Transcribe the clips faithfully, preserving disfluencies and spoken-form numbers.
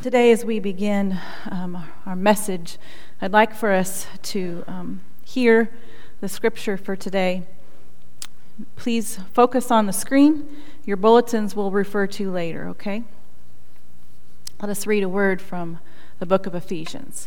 Today, as we begin um, our message, I'd like for us to um, hear the scripture for today. Please focus on the screen. Your bulletins will refer to later, okay? Let us read a word from the book of Ephesians.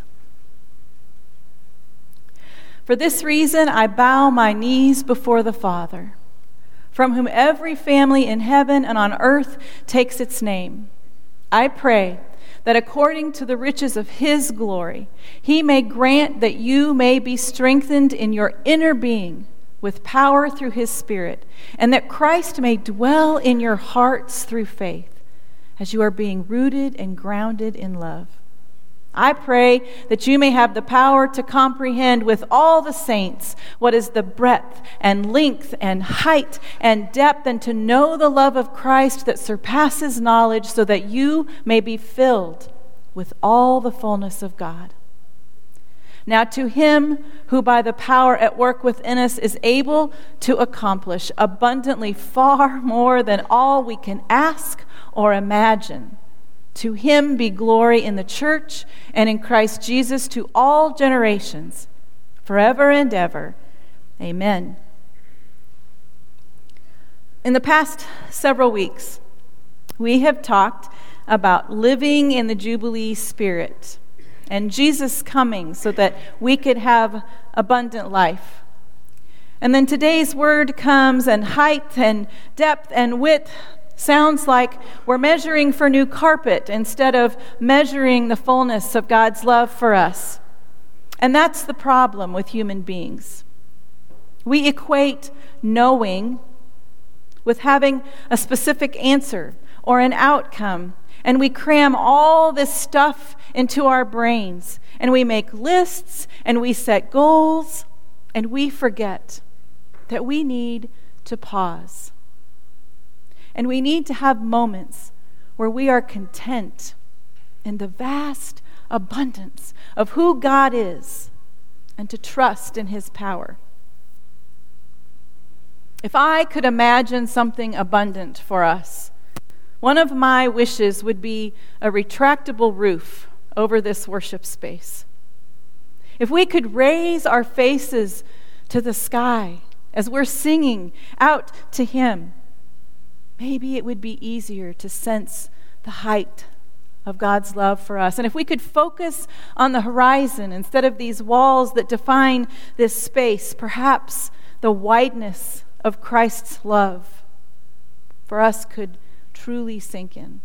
For this reason, I bow my knees before the Father, from whom every family in heaven and on earth takes its name. I pray that according to the riches of his glory, he may grant that you may be strengthened in your inner being with power through his Spirit, and that Christ may dwell in your hearts through faith, as you are being rooted and grounded in love. I pray that you may have the power to comprehend with all the saints what is the breadth and length and height and depth, and to know the love of Christ that surpasses knowledge, so that you may be filled with all the fullness of God. Now to him who by the power at work within us is able to accomplish abundantly far more than all we can ask or imagine, to him be glory in the church and in Christ Jesus to all generations, forever and ever. Amen. In the past several weeks, we have talked about living in the Jubilee spirit and Jesus coming so that we could have abundant life. And then today's word comes, and height and depth and width sounds like we're measuring for new carpet instead of measuring the fullness of God's love for us. And that's the problem with human beings. We equate knowing with having a specific answer or an outcome, and we cram all this stuff into our brains, and we make lists, and we set goals, and we forget that we need to pause. And we need to have moments where we are content in the vast abundance of who God is, and to trust in his power. If I could imagine something abundant for us, one of my wishes would be a retractable roof over this worship space. If we could raise our faces to the sky as we're singing out to him, maybe it would be easier to sense the height of God's love for us. And if we could focus on the horizon instead of these walls that define this space, perhaps the wideness of Christ's love for us could truly sink in.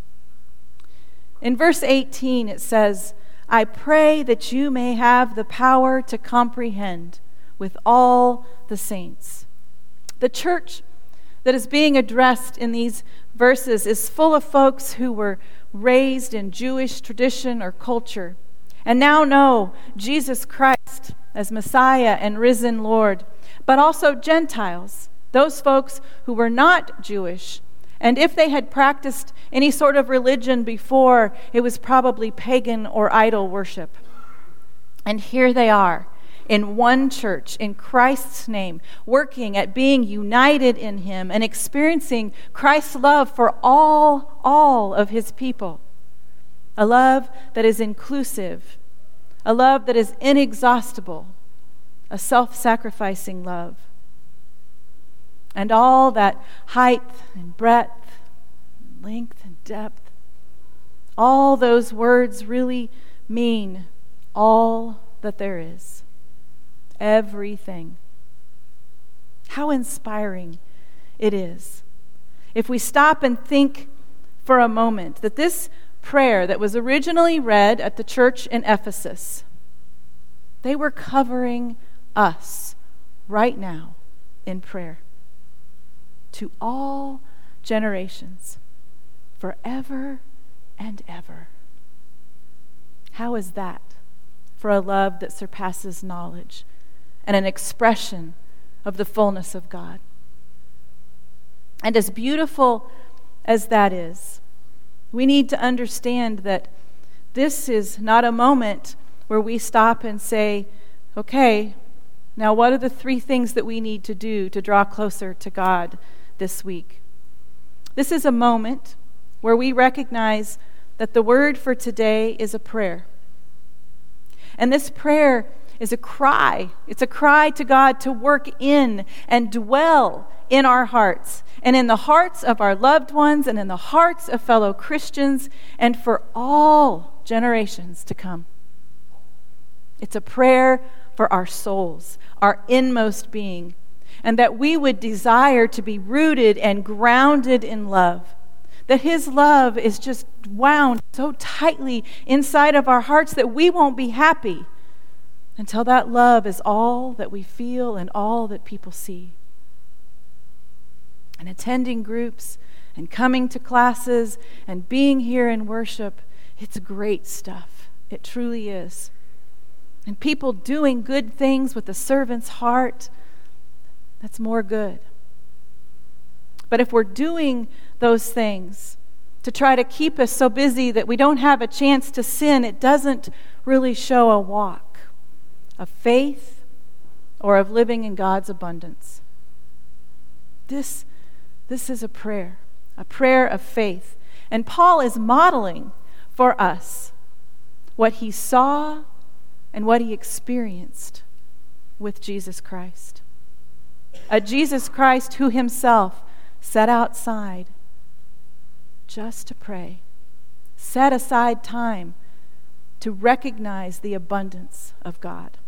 In verse eighteen, it says, I pray that you may have the power to comprehend with all the saints. The church that is being addressed in these verses is full of folks who were raised in Jewish tradition or culture and now know Jesus Christ as Messiah and risen Lord, but also Gentiles, those folks who were not Jewish. And if they had practiced any sort of religion before, it was probably pagan or idol worship. And here they are, in one church, in Christ's name, working at being united in him and experiencing Christ's love for all, all of his people. A love that is inclusive, a love that is inexhaustible, a self-sacrificing love. And all that height and breadth, length and depth, all those words really mean all that there is. Everything. How inspiring it is if we stop and think for a moment that this prayer that was originally read at the church in Ephesus, they were covering us right now in prayer. To all generations, forever and ever. How is that for a love that surpasses knowledge and an expression of the fullness of God? And as beautiful as that is, we need to understand that this is not a moment where we stop and say, okay, now what are the three things that we need to do to draw closer to God this week? This is a moment where we recognize that the word for today is a prayer. And this prayer is a cry. It's a cry to God to work in and dwell in our hearts and in the hearts of our loved ones and in the hearts of fellow Christians and for all generations to come. It's a prayer for our souls, our inmost being, and that we would desire to be rooted and grounded in love. That His love is just wound so tightly inside of our hearts that we won't be happy until that love is all that we feel and all that people see. And attending groups and coming to classes and being here in worship, it's great stuff. It truly is. And people doing good things with a servant's heart, that's more good. But if we're doing those things to try to keep us so busy that we don't have a chance to sin, it doesn't really show a walk of faith or of living in God's abundance. This, this is a prayer, a prayer of faith. And Paul is modeling for us what he saw and what he experienced with Jesus Christ. A Jesus Christ who himself set outside just to pray, set aside time to recognize the abundance of God.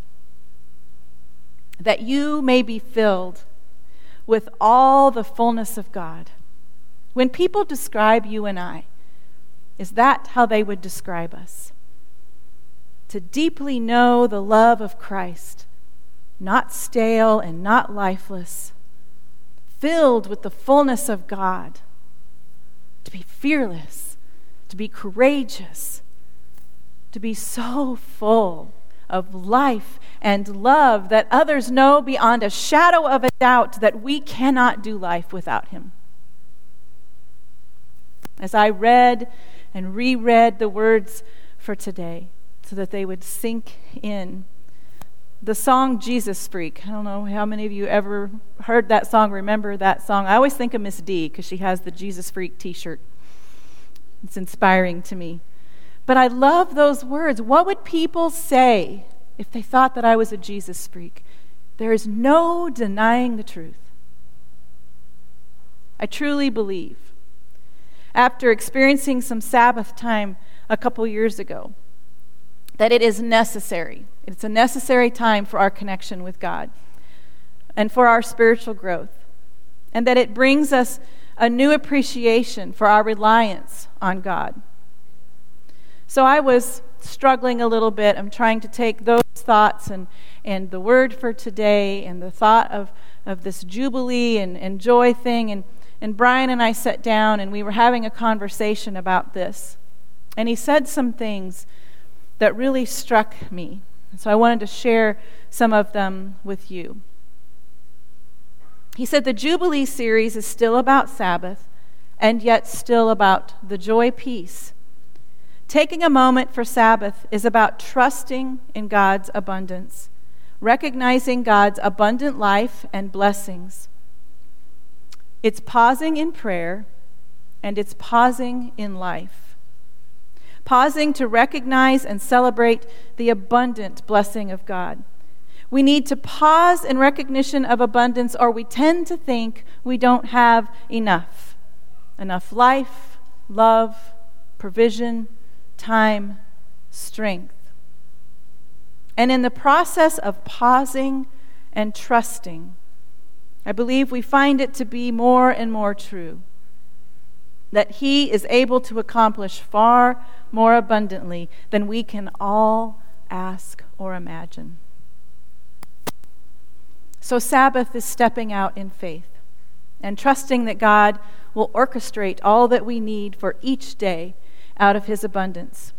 That you may be filled with all the fullness of God. When people describe you and I, is that how they would describe us? To deeply know the love of Christ, not stale and not lifeless, filled with the fullness of God, to be fearless, to be courageous, to be so full of life and love that others know beyond a shadow of a doubt that we cannot do life without Him. As I read and reread the words for today so that they would sink in, the song Jesus Freak. I don't know how many of you ever heard that song, remember that song. I always think of Miss D because she has the Jesus Freak t-shirt. It's inspiring to me. But I love those words. What would people say if they thought that I was a Jesus freak? There is no denying the truth. I truly believe, after experiencing some Sabbath time a couple years ago, that it is necessary. It's a necessary time for our connection with God and for our spiritual growth, and that it brings us a new appreciation for our reliance on God. So I was struggling a little bit. I'm trying to take those thoughts and, and the word for today and the thought of, of this Jubilee and, and joy thing. And, and Brian and I sat down and we were having a conversation about this. And he said some things that really struck me. So I wanted to share some of them with you. He said the Jubilee series is still about Sabbath and yet still about the joy peace. Taking a moment for Sabbath is about trusting in God's abundance, recognizing God's abundant life and blessings. It's pausing in prayer and it's pausing in life. Pausing to recognize and celebrate the abundant blessing of God. We need to pause in recognition of abundance, or we tend to think we don't have enough. Enough life, love, provision, time, strength. And in the process of pausing and trusting, I believe we find it to be more and more true that He is able to accomplish far more abundantly than we can all ask or imagine. So Sabbath is stepping out in faith and trusting that God will orchestrate all that we need for each day out of His abundance.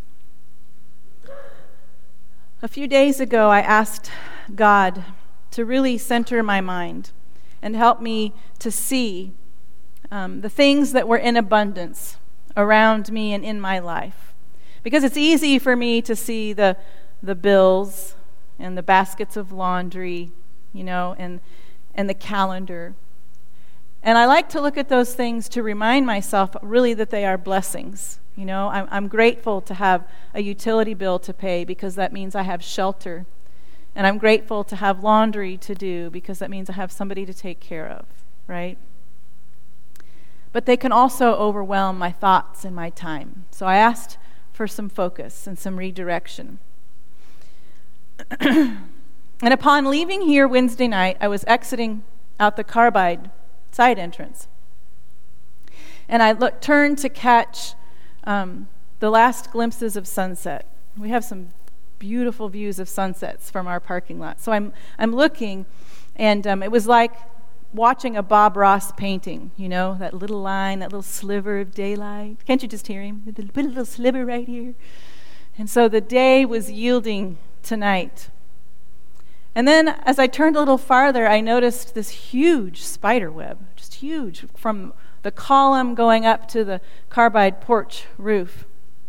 A few days ago, I asked God to really center my mind and help me to see um, the things that were in abundance around me and in my life. Because it's easy for me to see the the bills and the baskets of laundry, you know, and and the calendar. And I like to look at those things to remind myself really that they are blessings. You know, I'm, I'm grateful to have a utility bill to pay because that means I have shelter. And I'm grateful to have laundry to do because that means I have somebody to take care of, right? But they can also overwhelm my thoughts and my time. So I asked for some focus and some redirection. And upon leaving here Wednesday night, I was exiting out the Carbide side entrance. And I look, turned to catch um, the last glimpses of sunset. We have some beautiful views of sunsets from our parking lot. So I'm I'm looking, and um, it was like watching a Bob Ross painting, you know, that little line, that little sliver of daylight. Can't you just hear him? Put a little sliver right here. And so the day was yielding to night. And then as I turned a little farther, I noticed this huge spider web, just huge, from the column going up to the Carbide porch roof.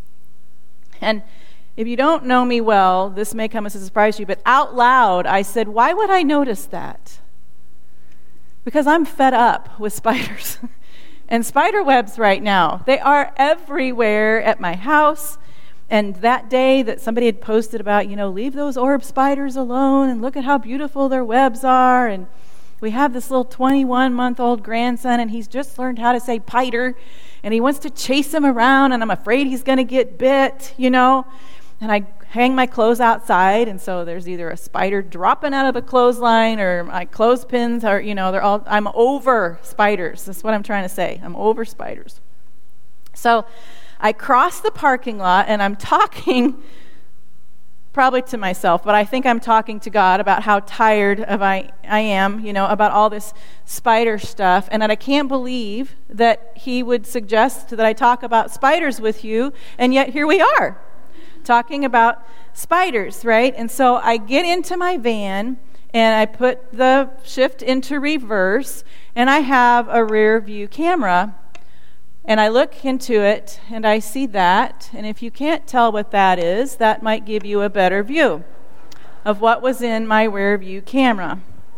And if you don't know me well, this may come as a surprise to you, but out loud I said, why would I notice that? Because I'm fed up with spiders. And spider webs right now, they are everywhere at my house. And that day that somebody had posted about, you know, leave those orb spiders alone and look at how beautiful their webs are. And we have this little twenty-one-month-old grandson, and he's just learned how to say piter, and he wants to chase him around, and I'm afraid he's going to get bit, you know. And I hang my clothes outside, and so there's either a spider dropping out of the clothesline or my clothespins are, you know, they're all, I'm over spiders. That's what I'm trying to say. I'm over spiders. So I cross the parking lot, and I'm talking probably to myself, but I think I'm talking to God about how tired of I, I am, you know, about all this spider stuff, and that I can't believe that he would suggest that I talk about spiders with you, and yet here we are, talking about spiders, right? And so I get into my van, and I put the shift into reverse, and I have a rear view camera. And I look into it, and I see that, and if you can't tell what that is, that might give you a better view of what was in my rear view camera.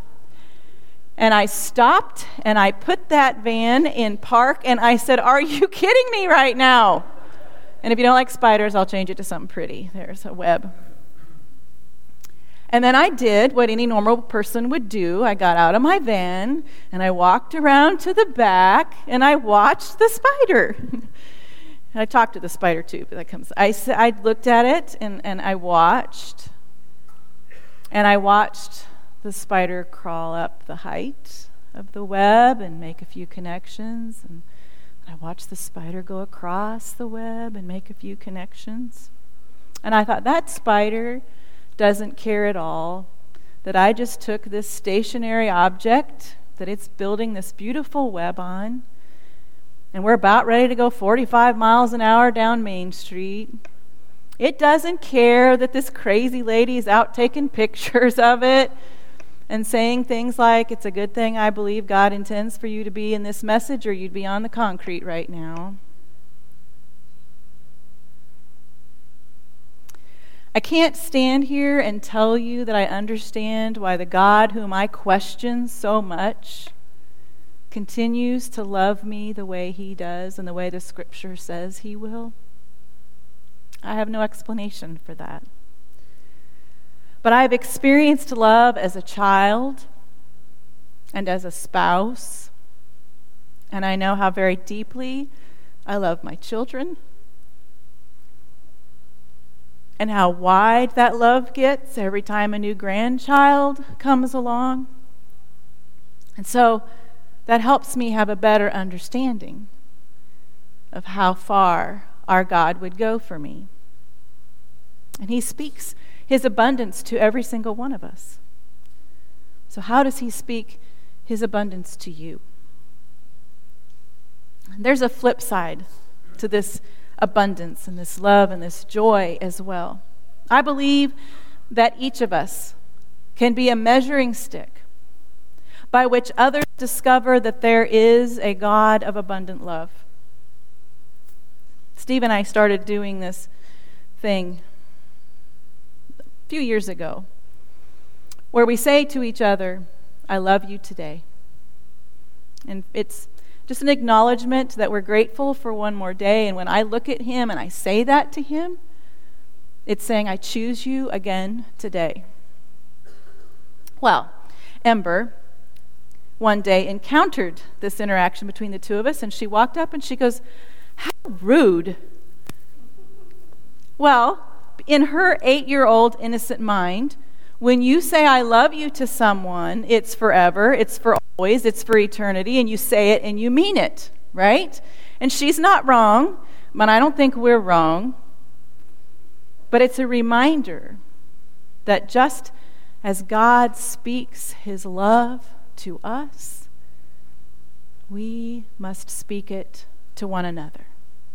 And I stopped, and I put that van in park, and I said, are you kidding me right now? And if you don't like spiders, I'll change it to something pretty. There's a web. And then I did what any normal person would do. I got out of my van, and I walked around to the back, and I watched the spider. And I talked to the spider, too, but that comes. I, I looked at it, and, and I watched. And I watched the spider crawl up the height of the web and make a few connections. And I watched the spider go across the web and make a few connections. And I thought, that spider doesn't care at all that I just took this stationary object that it's building this beautiful web on, and we're about ready to go forty-five miles an hour down Main Street. It doesn't care that this crazy lady is out taking pictures of it and saying things like, it's a good thing I believe God intends for you to be in this message, or you'd be on the concrete right now. I can't stand here and tell you that I understand why the God whom I question so much continues to love me the way he does and the way the scripture says he will. I have no explanation for that. But I've experienced love as a child and as a spouse, and I know how very deeply I love my children, and how wide that love gets every time a new grandchild comes along. And so that helps me have a better understanding of how far our God would go for me. And he speaks his abundance to every single one of us. So how does he speak his abundance to you? There's a flip side to this abundance and this love and this joy as well. I believe that each of us can be a measuring stick by which others discover that there is a God of abundant love. Steve and I started doing this thing a few years ago where we say to each other, I love you today. And it's just an acknowledgement that we're grateful for one more day. And when I look at him and I say that to him, it's saying, I choose you again today. Well, Ember one day encountered this interaction between the two of us, and she walked up and she goes, how rude. Well, in her eight-year-old innocent mind, when you say I love you to someone, it's forever, it's for always, it's for eternity, and you say it and you mean it, right? And she's not wrong, but I don't think we're wrong. But it's a reminder that just as God speaks his love to us, we must speak it to one another.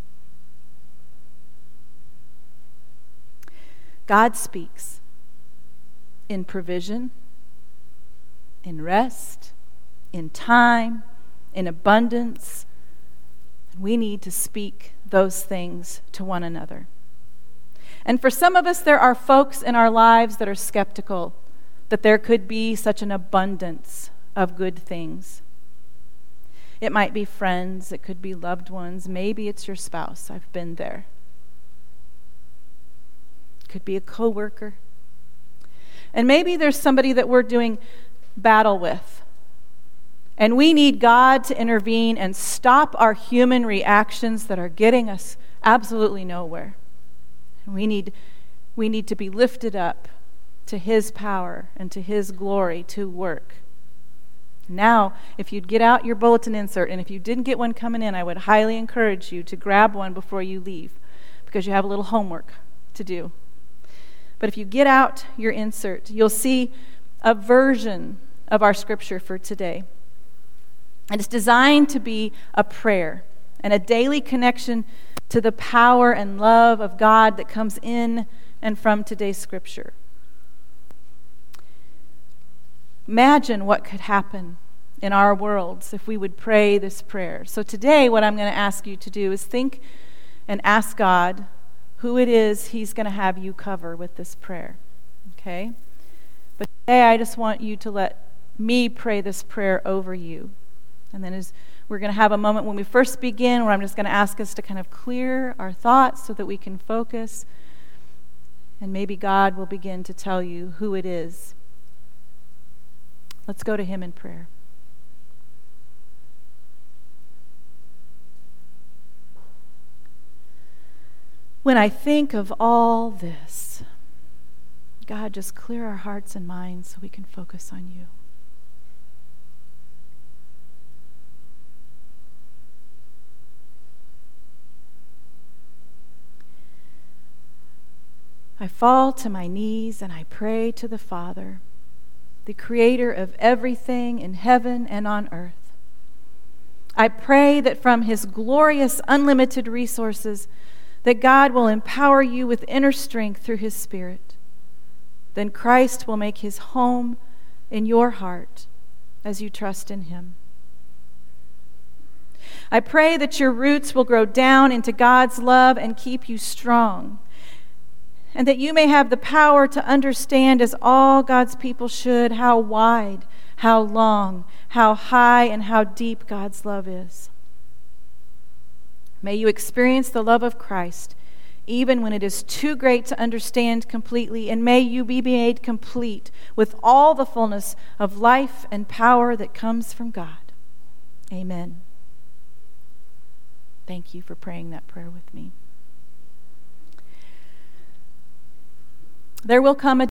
God speaks in provision, in rest, in time, in abundance. We need to speak those things to one another. And for some of us, there are folks in our lives that are skeptical that there could be such an abundance of good things. It might be friends, it could be loved ones, maybe it's your spouse. I've been there. It could be a coworker. And maybe there's somebody that we're doing battle with. And we need God to intervene and stop our human reactions that are getting us absolutely nowhere. And we need, we need to be lifted up to his power and to his glory to work. Now, if you'd get out your bulletin insert, and if you didn't get one coming in, I would highly encourage you to grab one before you leave, because you have a little homework to do. But if you get out your insert, you'll see a version of our scripture for today. And it's designed to be a prayer and a daily connection to the power and love of God that comes in and from today's scripture. Imagine what could happen in our worlds if we would pray this prayer. So today, what I'm going to ask you to do is think and ask God who it is he's going to have you cover with this prayer. Okay? But today, I just want you to let me pray this prayer over you. And then as we're going to have a moment when we first begin where I'm just going to ask us to kind of clear our thoughts so that we can focus. And maybe God will begin to tell you who it is. Let's go to him in prayer. When I think of all this, God, just clear our hearts and minds so we can focus on you. I fall to my knees and I pray to the Father, the creator of everything in heaven and on earth. I pray that from his glorious, unlimited resources, that God will empower you with inner strength through his Spirit. Then Christ will make his home in your heart as you trust in him. I pray that your roots will grow down into God's love and keep you strong, and that you may have the power to understand, as all God's people should, how wide, how long, how high, and how deep God's love is. May you experience the love of Christ, even when it is too great to understand completely, and may you be made complete with all the fullness of life and power that comes from God. Amen. Thank you for praying that prayer with me. There will come a